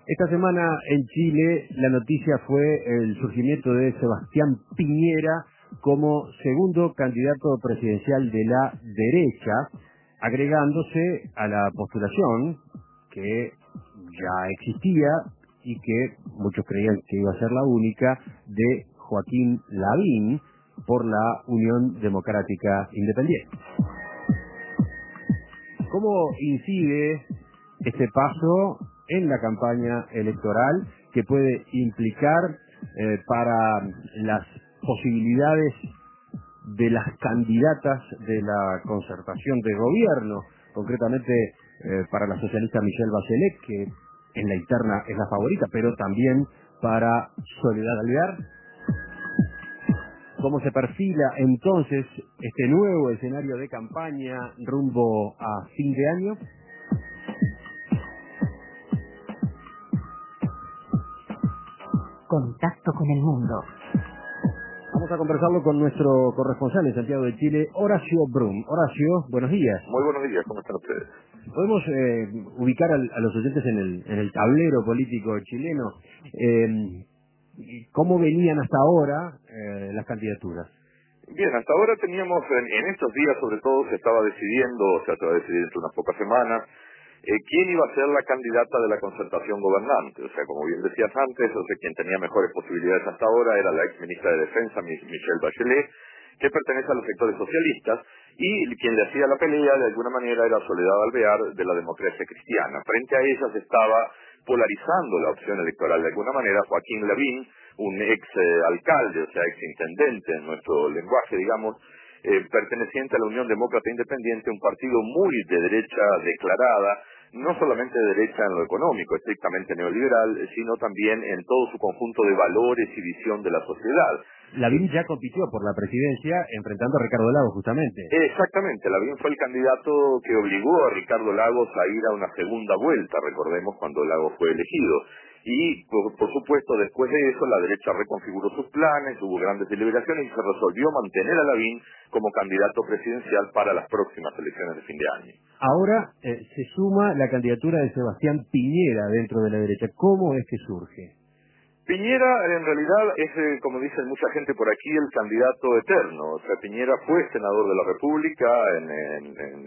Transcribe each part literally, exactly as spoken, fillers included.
Esta semana en Chile la noticia fue el surgimiento de Sebastián Piñera como segundo candidato presidencial de la derecha, agregándose a la postulación que ya existía y que muchos creían que iba a ser la única, de Joaquín Lavín por la Unión Democrática Independiente. ¿Cómo incide este paso en la campaña electoral que puede implicar eh, para las posibilidades de las candidatas de la concertación de gobierno, concretamente eh, para la socialista Michelle Bachelet, que en la interna es la favorita, pero también para Soledad Alvear? ¿Cómo se perfila entonces este nuevo escenario de campaña rumbo a fin de año? Contacto con el mundo. Vamos a conversarlo con nuestro corresponsal en Santiago de Chile, Horacio Brum. Horacio, buenos días. Muy buenos días, ¿cómo están ustedes? Podemos eh, ubicar al, a los oyentes en el, en el tablero político chileno. Eh, ¿Cómo venían hasta ahora eh, las candidaturas? Bien, hasta ahora teníamos, en, en estos días sobre todo, se estaba decidiendo, o sea, se va a decidir entre unas pocas semanas, eh, quién iba a ser la candidata de la concertación gobernante. O sea, como bien decías antes, o sea, quien tenía mejores posibilidades hasta ahora era la ex ministra de Defensa, Michelle Bachelet, que pertenece a los sectores socialistas, y quien le hacía la pelea de alguna manera era Soledad Alvear de la Democracia Cristiana. Frente a ella se estaba polarizando la opción electoral de alguna manera Joaquín Lavín, un ex eh, alcalde, o sea, ex intendente en nuestro lenguaje, digamos, eh, perteneciente a la Unión Demócrata Independiente, un partido muy de derecha declarada, no solamente de derecha en lo económico, estrictamente neoliberal, sino también en todo su conjunto de valores y visión de la sociedad. Lavín ya compitió por la presidencia enfrentando a Ricardo Lagos, justamente. Exactamente, Lavín fue el candidato que obligó a Ricardo Lagos a ir a una segunda vuelta, recordemos cuando Lagos fue elegido. Y, por, por supuesto, después de eso, la derecha reconfiguró sus planes, hubo grandes deliberaciones y se resolvió mantener a Lavín como candidato presidencial para las próximas elecciones de fin de año. Ahora eh, se suma la candidatura de Sebastián Piñera dentro de la derecha. ¿Cómo es que surge? Piñera, en realidad, es, eh, como dicen mucha gente por aquí, el candidato eterno. O sea, Piñera fue senador de la República en, en,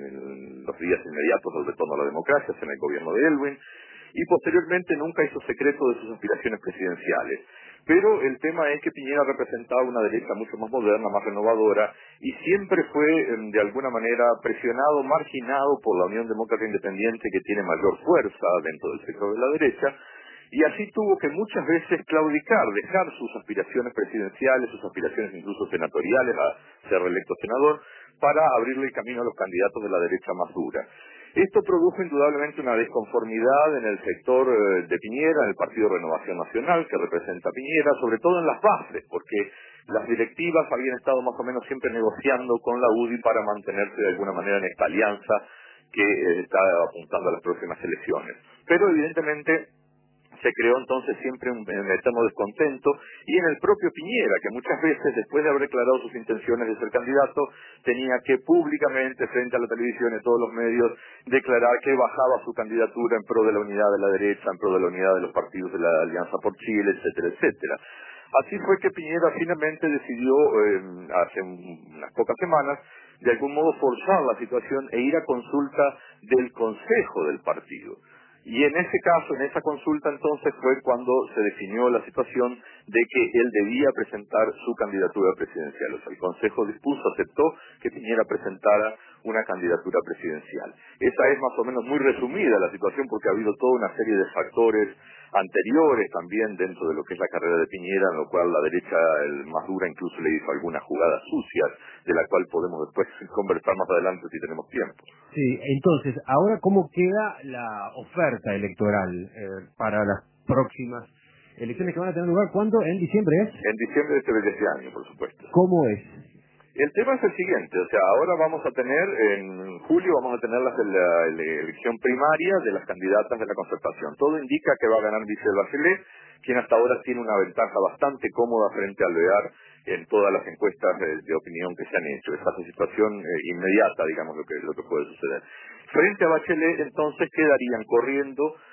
en los días inmediatos del retorno a la democracia, en el gobierno de Elwin, y posteriormente nunca hizo secreto de sus aspiraciones presidenciales. Pero el tema es que Piñera representaba una derecha mucho más moderna, más renovadora, y siempre fue, de alguna manera, presionado, marginado por la Unión Demócrata Independiente, que tiene mayor fuerza dentro del sector de la derecha, y así tuvo que muchas veces claudicar, dejar sus aspiraciones presidenciales, sus aspiraciones incluso senatoriales, a ser reelecto senador, para abrirle el camino a los candidatos de la derecha más dura. Esto produjo indudablemente una desconformidad en el sector eh, de Piñera, en el Partido Renovación Nacional, que representa a Piñera, sobre todo en las bases, porque las directivas habían estado más o menos siempre negociando con la U D I para mantenerse de alguna manera en esta alianza que eh, está apuntando a las próximas elecciones. Pero evidentemente se creó entonces siempre un, un eterno descontento, y en el propio Piñera, que muchas veces, después de haber declarado sus intenciones de ser candidato, tenía que públicamente, frente a la televisión y todos los medios, declarar que bajaba su candidatura en pro de la unidad de la derecha, en pro de la unidad de los partidos de la Alianza por Chile, etcétera, etcétera. Así fue que Piñera finalmente decidió, eh, hace un, unas pocas semanas, de algún modo forzar la situación e ir a consulta del Consejo del partido. Y en ese caso, en esa consulta entonces fue cuando se definió la situación de que él debía presentar su candidatura presidencial. O sea, el Consejo dispuso, aceptó que Piñera presentara una candidatura presidencial. Esa es más o menos muy resumida la situación, porque ha habido toda una serie de factores anteriores también dentro de lo que es la carrera de Piñera, en lo cual la derecha, el más dura, incluso le hizo algunas jugadas sucias, de la cual podemos después conversar más adelante si tenemos tiempo. Sí, entonces, ahora ¿cómo queda la oferta electoral eh, para las próximas elecciones que van a tener lugar? ¿Cuándo? ¿En diciembre es? En diciembre de este, de este año, por supuesto. ¿Cómo es? El tema es el siguiente, o sea, ahora vamos a tener, en julio vamos a tener la, la, la elección primaria de las candidatas de la concertación. Todo indica que va a ganar Michelle Bachelet, quien hasta ahora tiene una ventaja bastante cómoda frente a Alvear en todas las encuestas de, de opinión que se han hecho. Esa es la situación eh, inmediata, digamos, lo que, lo que puede suceder. Frente a Bachelet, entonces, quedarían corriendo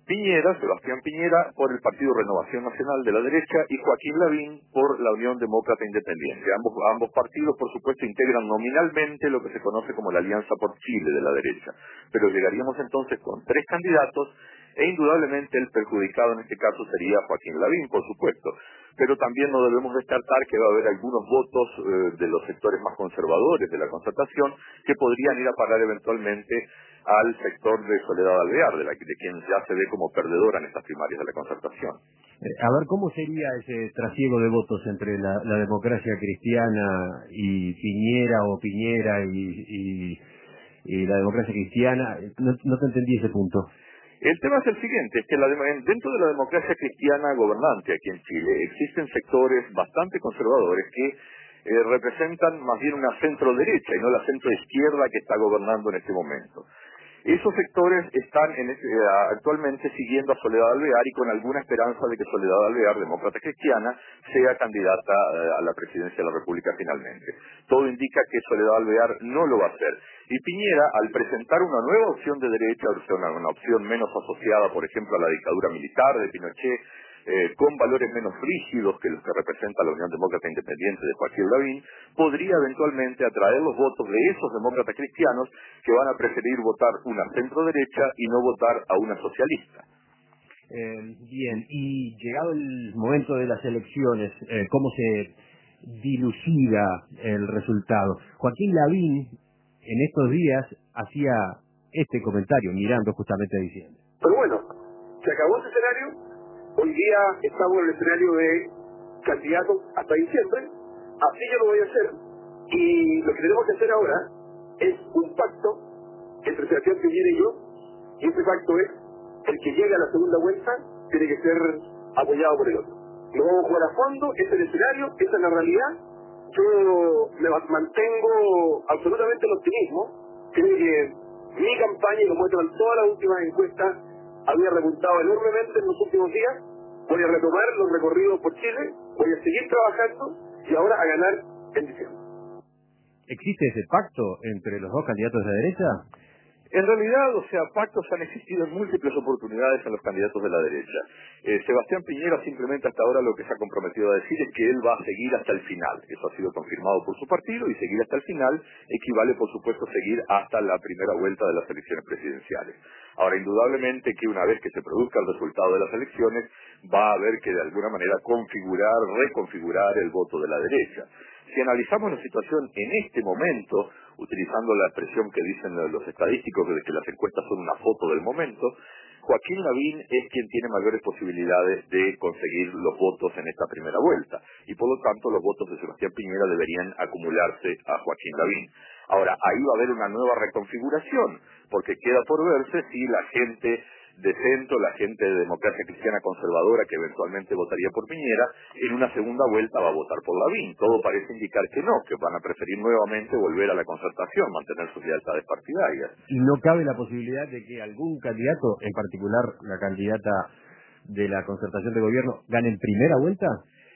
Piñera, Sebastián Piñera, por el Partido Renovación Nacional de la derecha, y Joaquín Lavín por la Unión Demócrata Independiente. Ambos, ambos partidos, por supuesto, integran nominalmente lo que se conoce como la Alianza por Chile de la derecha. Pero llegaríamos entonces con tres candidatos, e indudablemente el perjudicado en este caso sería Joaquín Lavín, por supuesto. Pero también no debemos descartar que va a haber algunos votos eh, de los sectores más conservadores de la concertación que podrían ir a parar eventualmente al sector de Soledad Alvear, de, la, de quien ya se ve como perdedora en estas primarias de la concertación. Eh, a ver, ¿cómo sería ese trasiego de votos entre la, la democracia cristiana y Piñera o Piñera y, y, y la democracia cristiana? No, no te entendí ese punto. El tema es el siguiente, es que la, dentro de la democracia cristiana gobernante aquí en Chile existen sectores bastante conservadores que eh, representan más bien una centro-derecha y no la centro-izquierda que está gobernando en este momento. Esos sectores están en ese, eh, actualmente siguiendo a Soledad Alvear y con alguna esperanza de que Soledad Alvear, demócrata cristiana, sea candidata eh, a la presidencia de la República finalmente. Todo indica que Soledad Alvear no lo va a hacer. Y Piñera, al presentar una nueva opción de derecha, o sea, una, una opción menos asociada, por ejemplo, a la dictadura militar de Pinochet, eh, con valores menos rígidos que los que representa la Unión Demócrata Independiente de Joaquín Lavín, podría eventualmente atraer los votos de esos demócratas cristianos que van a preferir votar una centro-derecha y no votar a una socialista. Eh, bien, y llegado el momento de las elecciones, eh, ¿cómo se dilucida el resultado? Joaquín Lavín en estos días hacía este comentario, mirando justamente a diciembre. Pero bueno, se acabó ese escenario. Hoy día estamos en el escenario de candidatos hasta diciembre. Así yo lo voy a hacer. Y lo que tenemos que hacer ahora es un pacto entre Sebastián Piñera y yo. Y ese pacto es: el que llegue a la segunda vuelta tiene que ser apoyado por el otro. Lo vamos a jugar a fondo, ese es el escenario, esa es la realidad. Yo me mantengo absolutamente el optimismo. Creo que mi campaña, y lo muestran todas las últimas encuestas, había repuntado enormemente en los últimos días. Voy a retomar los recorridos por Chile, voy a seguir trabajando y ahora a ganar en diciembre. ¿Existe ese pacto entre los dos candidatos de la derecha? En realidad, o sea, pactos han existido en múltiples oportunidades en los candidatos de la derecha. Eh, Sebastián Piñera simplemente hasta ahora lo que se ha comprometido a decir es que él va a seguir hasta el final. Eso ha sido confirmado por su partido, y seguir hasta el final equivale, por supuesto, seguir hasta la primera vuelta de las elecciones presidenciales. Ahora, indudablemente que una vez que se produzca el resultado de las elecciones, va a haber que de alguna manera configurar, reconfigurar el voto de la derecha. Si analizamos la situación en este momento, utilizando la expresión que dicen los estadísticos de que las encuestas son una foto del momento, Joaquín Lavín es quien tiene mayores posibilidades de conseguir los votos en esta primera vuelta, y por lo tanto los votos de Sebastián Piñera deberían acumularse a Joaquín Lavín. Ahora, ahí va a haber una nueva reconfiguración, porque queda por verse si la gente de centro, la gente de democracia cristiana conservadora que eventualmente votaría por Piñera, en una segunda vuelta va a votar por Lavín. Todo parece indicar que no, que van a preferir nuevamente volver a la concertación, mantener sus lealtades partidarias. ¿Y no cabe la posibilidad de que algún candidato, en particular la candidata de la concertación de gobierno, gane en primera vuelta?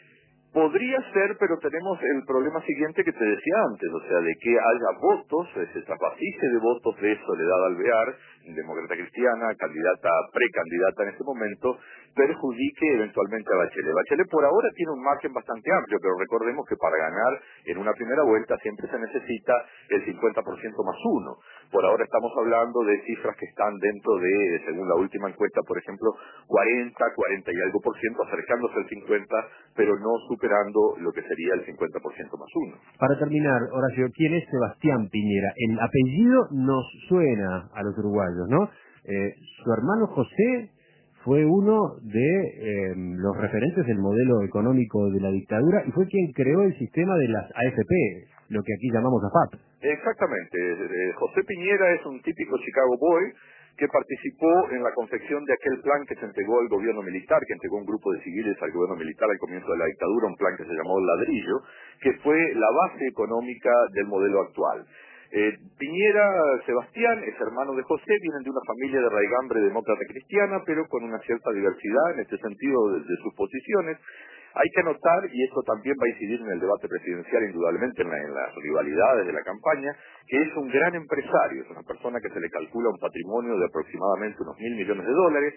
Podría ser, pero tenemos el problema siguiente que te decía antes, o sea, de que haya votos, se trasvasice de votos de Soledad Alvear, demócrata cristiana, candidata, precandidata en este momento, perjudique eventualmente a Bachelet. Bachelet por ahora tiene un margen bastante amplio, pero recordemos que para ganar en una primera vuelta siempre se necesita el cincuenta por ciento más uno. Por ahora estamos hablando de cifras que están dentro de, según la última encuesta, por ejemplo, cuarenta, cuarenta y algo por ciento, acercándose al cincuenta, pero no superando lo que sería el cincuenta por ciento más uno. Para terminar, Horacio, ¿quién es Sebastián Piñera? El apellido nos suena a los uruguayos, ¿no? Eh, su hermano José fue uno de eh, los referentes del modelo económico de la dictadura y fue quien creó el sistema de las A F P, lo que aquí llamamos A F A P. Exactamente. Eh, José Piñera es un típico Chicago Boy que participó en la confección de aquel plan que se entregó al gobierno militar, que entregó un grupo de civiles al gobierno militar al comienzo de la dictadura, un plan que se llamó Ladrillo, que fue la base económica del modelo actual. Eh, Piñera, Sebastián, es hermano de José, vienen de una familia de raigambre demócrata cristiana, pero con una cierta diversidad en este sentido de, de sus posiciones. Hay que anotar, y esto también va a incidir en el debate presidencial indudablemente, en, la, en las rivalidades de la campaña, que es un gran empresario, es una persona que se le calcula un patrimonio de aproximadamente unos mil millones de dólares,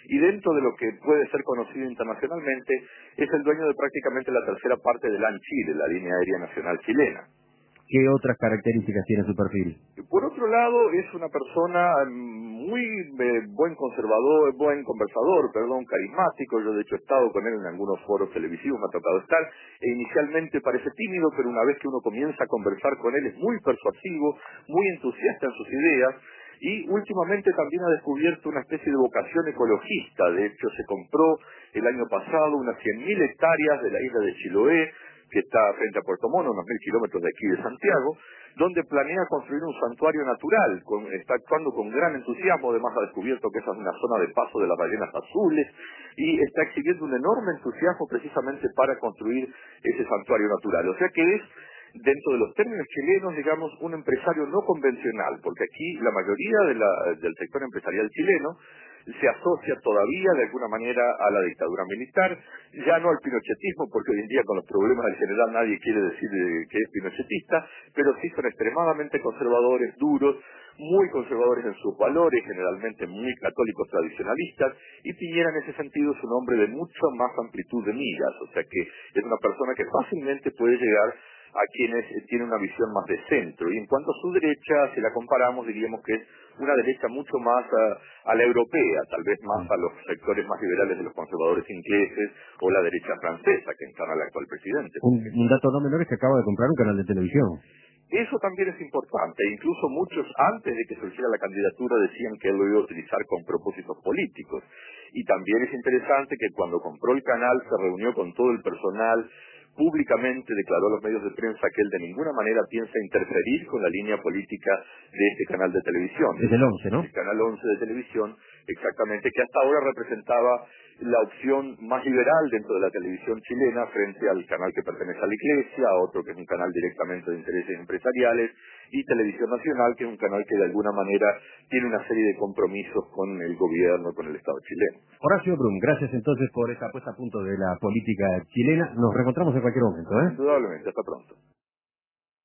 y dentro de lo que puede ser conocido internacionalmente, es el dueño de prácticamente la tercera parte de LAN Chile, la línea aérea nacional chilena. ¿Qué otras características tiene su perfil? Por otro lado, es una persona muy eh, buen conservador, buen conversador, perdón, carismático. Yo de hecho he estado con él en algunos foros televisivos, me ha tocado estar, e inicialmente parece tímido, pero una vez que uno comienza a conversar con él es muy persuasivo, muy entusiasta en sus ideas, y últimamente también ha descubierto una especie de vocación ecologista. De hecho, se compró el año pasado unas cien mil hectáreas de la isla de Chiloé, que está frente a Puerto Montt, unos mil kilómetros de aquí de Santiago, donde planea construir un santuario natural. Con, está actuando con gran entusiasmo, además ha descubierto que esa es una zona de paso de las ballenas azules, y está exhibiendo un enorme entusiasmo precisamente para construir ese santuario natural. O sea que es, dentro de los términos chilenos, digamos, un empresario no convencional, porque aquí la mayoría de la, del sector empresarial chileno se asocia todavía de alguna manera a la dictadura militar, ya no al pinochetismo, porque hoy en día con los problemas del general nadie quiere decir eh, que es pinochetista, pero sí son extremadamente conservadores, duros, muy conservadores en sus valores, generalmente muy católicos tradicionalistas, y Piñera en ese sentido es un hombre de mucha más amplitud de miras, o sea que es una persona que fácilmente puede llegar a quienes tienen una visión más de centro. Y en cuanto a su derecha, si la comparamos, diríamos que es una derecha mucho más a, a la europea, tal vez más a los sectores más liberales de los conservadores ingleses o la derecha francesa que encarna al actual presidente. Un, un dato no menor es que acaba de comprar un canal de televisión. Eso también es importante. Incluso muchos, antes de que surgiera la candidatura, decían que él lo iba a utilizar con propósitos políticos. Y también es interesante que cuando compró el canal se reunió con todo el personal, públicamente declaró a los medios de prensa que él de ninguna manera piensa interferir con la línea política de este canal de televisión. Es el once, ¿no? El canal once de televisión, exactamente, que hasta ahora representaba la opción más liberal dentro de la televisión chilena frente al canal que pertenece a la Iglesia, a otro que es un canal directamente de intereses empresariales, y Televisión Nacional, que es un canal que de alguna manera tiene una serie de compromisos con el gobierno, con el Estado chileno. Horacio Brum, gracias entonces por esta puesta a punto de la política chilena. Nos reencontramos en cualquier momento, ¿eh? Indudablemente, hasta pronto.